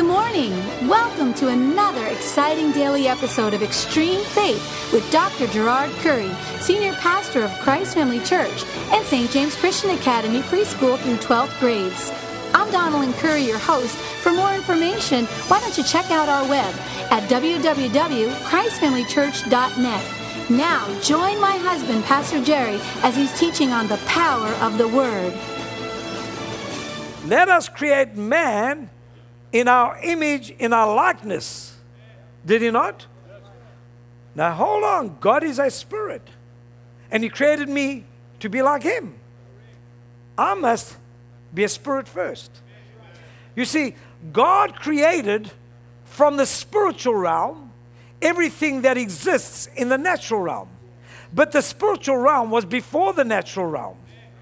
Good morning. Welcome to another exciting daily episode of Extreme Faith with Dr. Gerard Curry, Senior Pastor of Christ Family Church and St. James Christian Academy preschool through 12th grades. I'm Donalyn Curry, your host. For more information, why don't you check out our web at www.christfamilychurch.net. Now, join my husband, Pastor Jerry, as he's teaching on the power of the Word. Let us create man in our image, in our likeness. Did he not? Now hold on. God is a spirit. And he created me to be like him. I must be a spirit first. You see, God created from the spiritual realm everything that exists in the natural realm. But the spiritual realm was before the natural realm.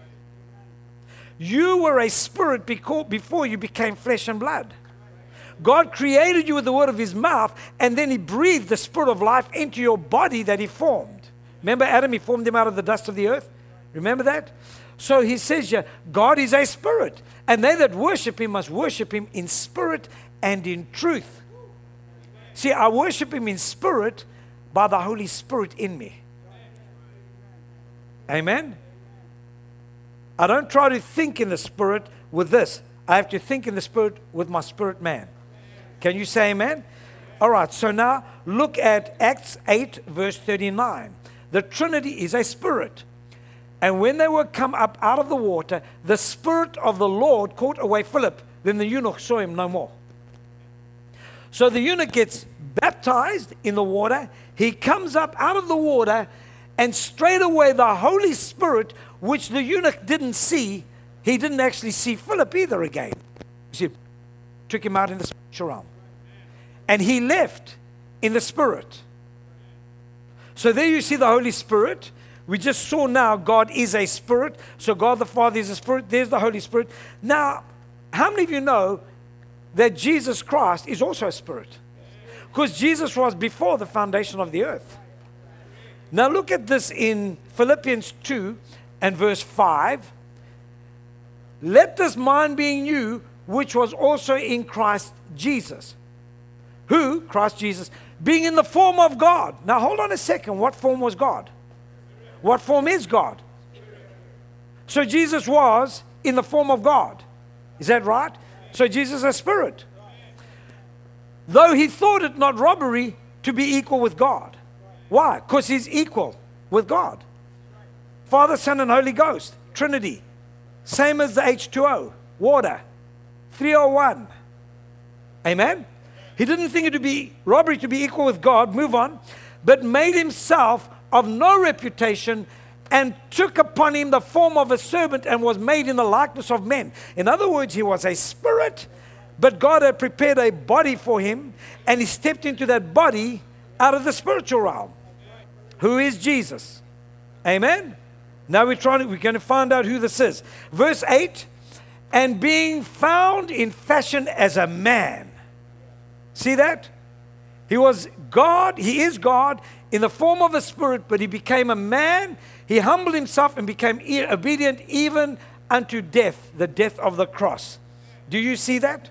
You were a spirit before you became flesh and blood. God created you with the word of his mouth, and then he breathed the spirit of life into your body that he formed. Remember Adam, he formed him out of the dust of the earth? Remember that? So he says here, God is a spirit, and they that worship him must worship him in spirit and in truth. See, I worship him in spirit by the Holy Spirit in me. Amen? I don't try to think in the spirit with this. I have to think in the spirit with my spirit man. Can you say amen? All right, so now look at Acts 8, verse 39. The Trinity is a spirit. And when they were come up out of the water, the Spirit of the Lord caught away Philip. Then the eunuch saw him no more. So the eunuch gets baptized in the water. He comes up out of the water, and straight away the Holy Spirit, which the eunuch didn't see, he didn't actually see Philip either again. You see, took him out in the spiritual realm. And he left in the Spirit. So there you see the Holy Spirit. We just saw now God is a spirit. So God the Father is a spirit. There's the Holy Spirit. Now, how many of you know that Jesus Christ is also a spirit? Because Jesus was before the foundation of the earth. Now look at this in Philippians 2 and verse 5. Let this mind be in you, which was also in Christ Jesus. Who? Christ Jesus, being in the form of God. Now hold on a second. What form was God? What form is God? So Jesus was in the form of God. Is that right? So Jesus is a spirit. Though he thought it not robbery to be equal with God. Why? Because he's equal with God. Father, Son, and Holy Ghost. Trinity. Same as the H2O. Water. 301. Amen? He didn't think it to be robbery to be equal with God. Move on. But made himself of no reputation, and took upon him the form of a servant, and was made in the likeness of men. In other words, he was a spirit, but God had prepared a body for him, and he stepped into that body out of the spiritual realm. Who is Jesus? Amen? Now we're going to find out who this is. Verse 8, and being found in fashion as a man. See that? He was God, he is God in the form of a spirit, but he became a man. He humbled himself and became obedient even unto death, the death of the cross. Do you see that?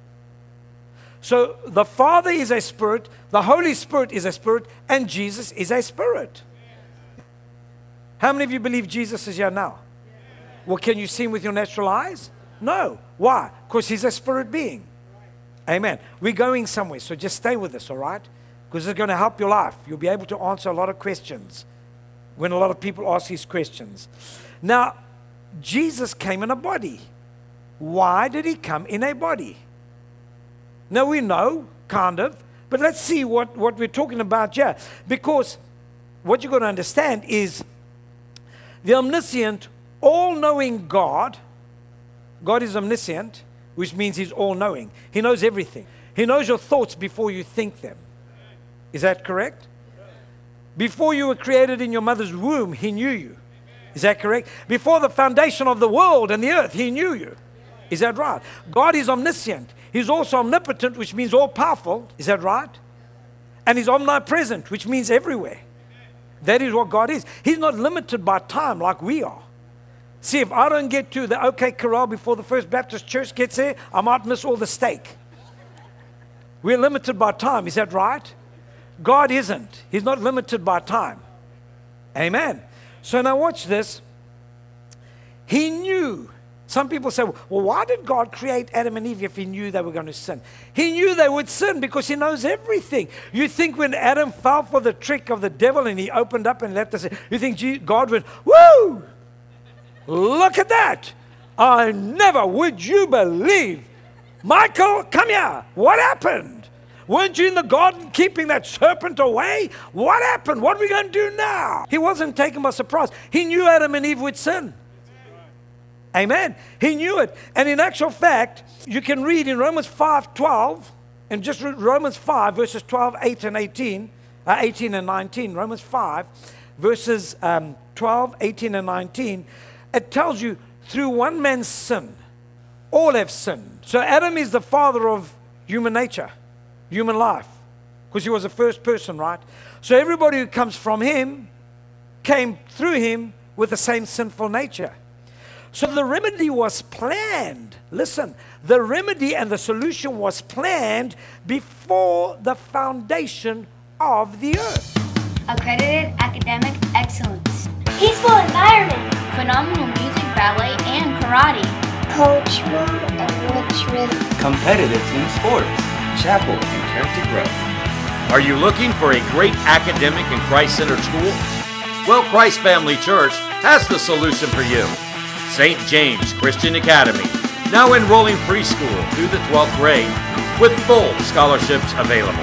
So the Father is a spirit, the Holy Spirit is a spirit, and Jesus is a spirit. How many of you believe Jesus is here now? Well, can you see him with your natural eyes? No. Why? Because he's a spirit being. Amen. We're going somewhere, so just stay with us, all right? Because it's going to help your life. You'll be able to answer a lot of questions when a lot of people ask these questions. Now, Jesus came in a body. Why did he come in a body? Now, we know, kind of, but let's see what we're talking about here. Because what you've got to understand is the omniscient, all-knowing God is omniscient, which means he's all-knowing. He knows everything. He knows your thoughts before you think them. Is that correct? Before you were created in your mother's womb, he knew you. Is that correct? Before the foundation of the world and the earth, he knew you. Is that right? God is omniscient. He's also omnipotent, which means all-powerful. Is that right? And he's omnipresent, which means everywhere. That is what God is. He's not limited by time like we are. See, if I don't get to the OK Corral before the First Baptist Church gets there, I might miss all the steak. We're limited by time. Is that right? God isn't. He's not limited by time. Amen. So now watch this. He knew. Some people say, well, why did God create Adam and Eve if he knew they were going to sin? He knew they would sin because he knows everything. You think when Adam fell for the trick of the devil and he opened up and let us in, you think God went, woo! Look at that. I never would you believe. Michael, come here. What happened? Weren't you in the garden keeping that serpent away? What happened? What are we going to do now? He wasn't taken by surprise. He knew Adam and Eve would sin. Amen. He knew it. And in actual fact, you can read in Romans 5:12, and just read Romans 5, verses 12, 8, and 18, 18 and 19. Romans 5, verses 12, 18, and 19. It tells you, through one man's sin, all have sinned. So Adam is the father of human nature, human life, because he was the first person, right? So everybody who comes from him came through him with the same sinful nature. So the remedy was planned. Listen, the remedy and the solution was planned before the foundation of the earth. Accredited academic excellence. Peaceful environment. Phenomenal music, ballet, and karate. Cultural enrichment. Competitive team sports. Chapel and character growth. Are you looking for a great academic and Christ-centered school? Well, Christ Family Church has the solution for you. St. James Christian Academy, now enrolling preschool through the 12th grade with full scholarships available.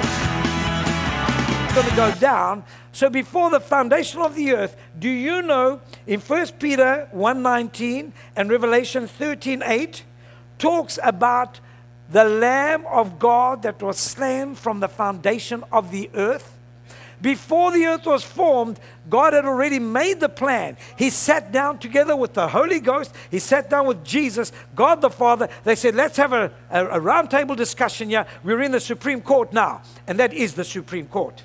It's going to go down. So before the foundation of the earth, do you know in 1 Peter 1:19 and Revelation 13:8 talks about the Lamb of God that was slain from the foundation of the earth? Before the earth was formed, God had already made the plan. He sat down together with the Holy Ghost. He sat down with Jesus, God the Father. They said, let's have a roundtable discussion here. We're in the Supreme Court now, and that is the Supreme Court.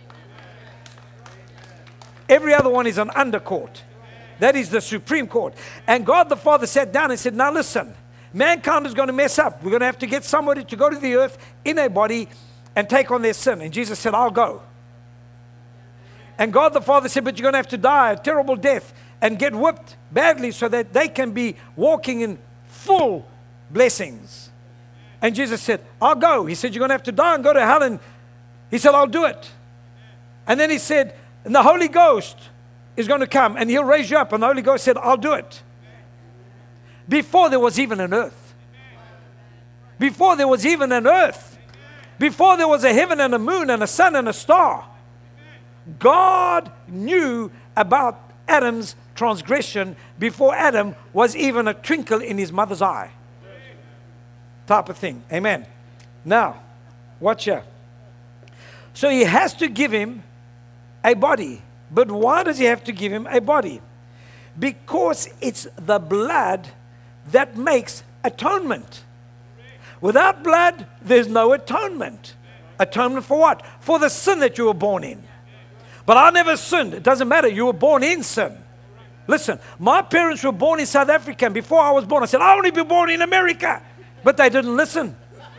Every other one is an undercourt. That is the Supreme Court. And God the Father sat down and said, now listen, mankind is going to mess up. We're going to have to get somebody to go to the earth in a body and take on their sin. And Jesus said, I'll go. And God the Father said, but you're going to have to die a terrible death and get whipped badly so that they can be walking in full blessings. And Jesus said, I'll go. He said, you're going to have to die and go to hell. And he said, I'll do it. And then he said, and the Holy Ghost is going to come and he'll raise you up. And the Holy Ghost said, I'll do it. Before there was even an earth. Before there was even an earth. Before there was a heaven and a moon and a sun and a star. God knew about Adam's transgression before Adam was even a twinkle in his mother's eye. Type of thing. Amen. Now, watch here. So he has to give him a body. But why does he have to give him a body? Because it's the blood that makes atonement. Without blood, there's no atonement. Atonement for what? For the sin that you were born in. But I never sinned. It doesn't matter. You were born in sin. Listen, my parents were born in South Africa. And before I was born, I said, I want to be born in America. But they didn't listen.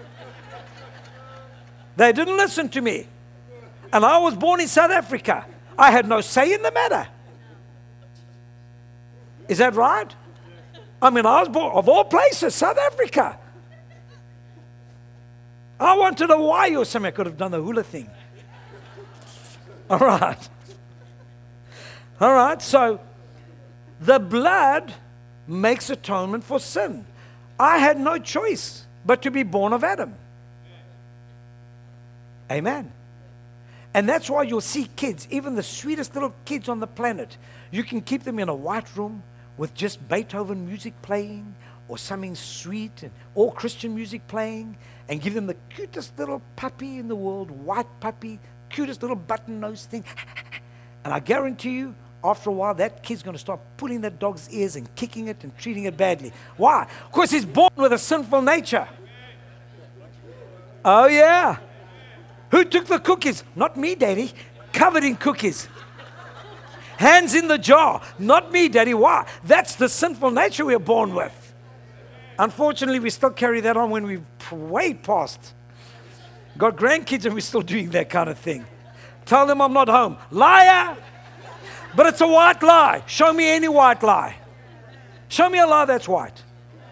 They didn't listen to me. And I was born in South Africa. I had no say in the matter. Is that right? I mean, I was born, of all places, South Africa. I wanted Hawaii or something. I could have done the hula thing. All right. All right. So the blood makes atonement for sin. I had no choice but to be born of Adam. Amen. And that's why you'll see kids, even the sweetest little kids on the planet, you can keep them in a white room with just Beethoven music playing or something sweet and all Christian music playing and give them the cutest little puppy in the world, white puppy, cutest little button nose thing. And I guarantee you, after a while, that kid's going to start pulling that dog's ears and kicking it and treating it badly. Why? Because he's born with a sinful nature. Oh, yeah. Who took the cookies? Not me, Daddy. Covered in cookies. Hands in the jar. Not me, Daddy. Why? That's the sinful nature we are born with. Unfortunately, we still carry that on when we've way past. Got grandkids and we're still doing that kind of thing. Tell them I'm not home. Liar! But it's a white lie. Show me any white lie. Show me a lie that's white.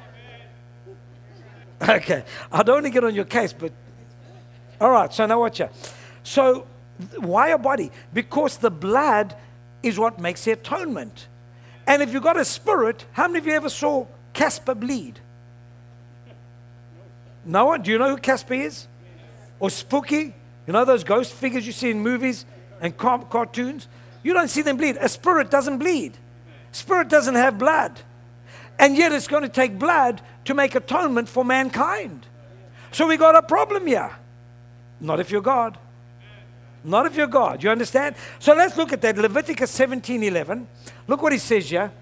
Okay, I don't want to get on your case, but all right, so now watch here. So why a body? Because the blood is what makes the atonement. And if you've got a spirit, how many of you ever saw Casper bleed? No one? Do you know who Casper is? Or Spooky? You know those ghost figures you see in movies and cartoons? You don't see them bleed. A spirit doesn't bleed. Spirit doesn't have blood. And yet it's going to take blood to make atonement for mankind. So we got a problem here. Not if you're God. Not if you're God. You understand? So let's look at that. Leviticus 17:11. Look what he says here.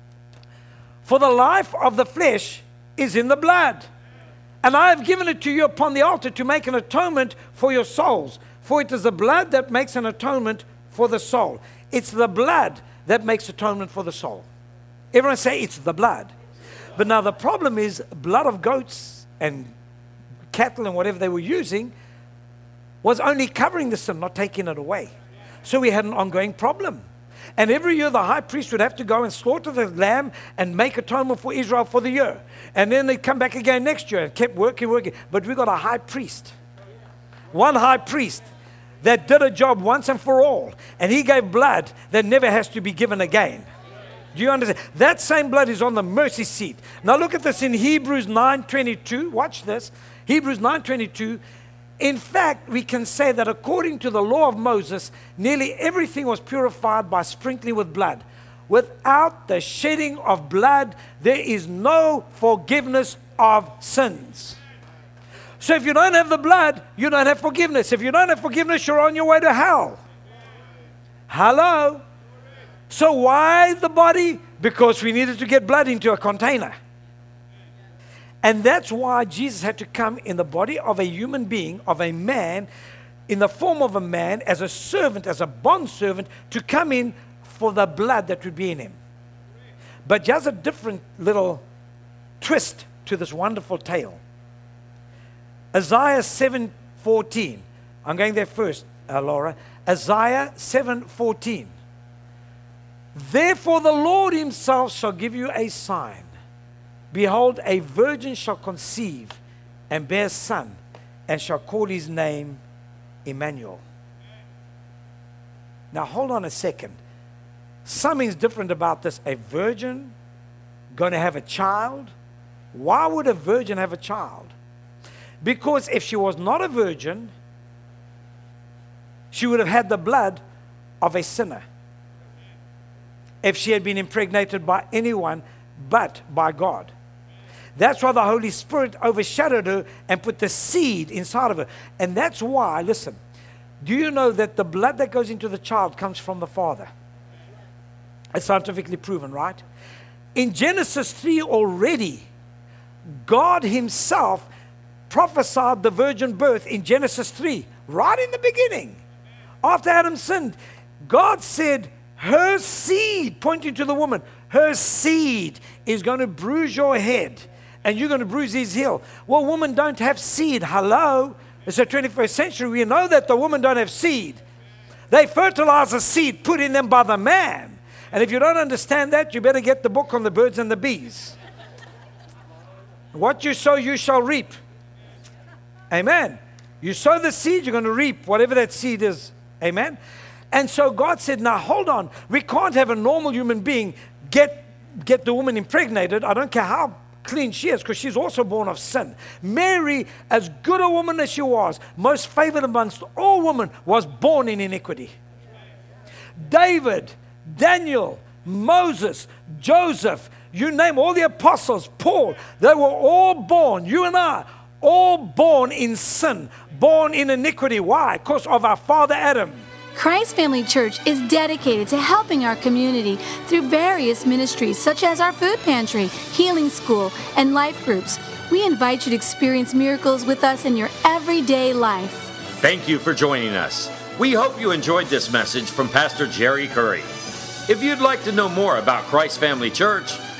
For the life of the flesh is in the blood. And I have given it to you upon the altar to make an atonement for your souls. For it is the blood that makes an atonement for the soul. It's the blood that makes atonement for the soul. Everyone say it's the blood. But now the problem is blood of goats and cattle and whatever they were using was only covering the sin, not taking it away. So we had an ongoing problem. And every year the high priest would have to go and slaughter the lamb and make atonement for Israel for the year. And then they'd come back again next year and kept working. But we got a high priest. One high priest that did a job once and for all. And he gave blood that never has to be given again. Do you understand? That same blood is on the mercy seat. Now look at this in Hebrews 9:22. Watch this. Hebrews 9:22. In fact, we can say that according to the law of Moses, nearly everything was purified by sprinkling with blood. Without the shedding of blood, there is no forgiveness of sins. So if you don't have the blood, you don't have forgiveness. If you don't have forgiveness, you're on your way to hell. Hello? So why the body? Because we needed to get blood into a container. And that's why Jesus had to come in the body of a human being, of a man, in the form of a man, as a servant, as a bondservant, to come in for the blood that would be in him. But just a different little twist to this wonderful tale. Isaiah 7:14. I'm going there first, Laura. Isaiah 7:14. Therefore the Lord himself shall give you a sign. Behold, a virgin shall conceive and bear a son, and shall call his name Emmanuel. Now hold on a second. Something's different about this. A virgin going to have a child? Why would a virgin have a child? Because if she was not a virgin, she would have had the blood of a sinner. If she had been impregnated by anyone but by God. That's why the Holy Spirit overshadowed her and put the seed inside of her. And that's why, listen, do you know that the blood that goes into the child comes from the father? It's scientifically proven, right? In Genesis 3 already, God himself prophesied the virgin birth in Genesis 3, right in the beginning. After Adam sinned, God said, her seed, pointing to the woman, her seed is going to bruise your head and you're going to bruise his heel. Well, women don't have seed. Hello? It's the 21st century. We know that the women don't have seed. They fertilize the seed put in them by the man. And if you don't understand that, you better get the book on the birds and the bees. What you sow, you shall reap. Amen. You sow the seed, you're going to reap whatever that seed is. Amen. And so God said, now hold on. We can't have a normal human being get the woman impregnated. I don't care how clean she is, because she's also born of sin. Mary, as good a woman as she was, most favored amongst all women, was born in iniquity. David, Daniel, Moses, Joseph, you name all the apostles, Paul, they were all born, you and I, all born in sin, born in iniquity. Why? Because of our father Adam. Christ Family Church is dedicated to helping our community through various ministries such as our food pantry, healing school, and life groups. We invite you to experience miracles with us in your everyday life. Thank you for joining us. We hope you enjoyed this message from Pastor Jerry Curry. If you'd like to know more about Christ Family Church,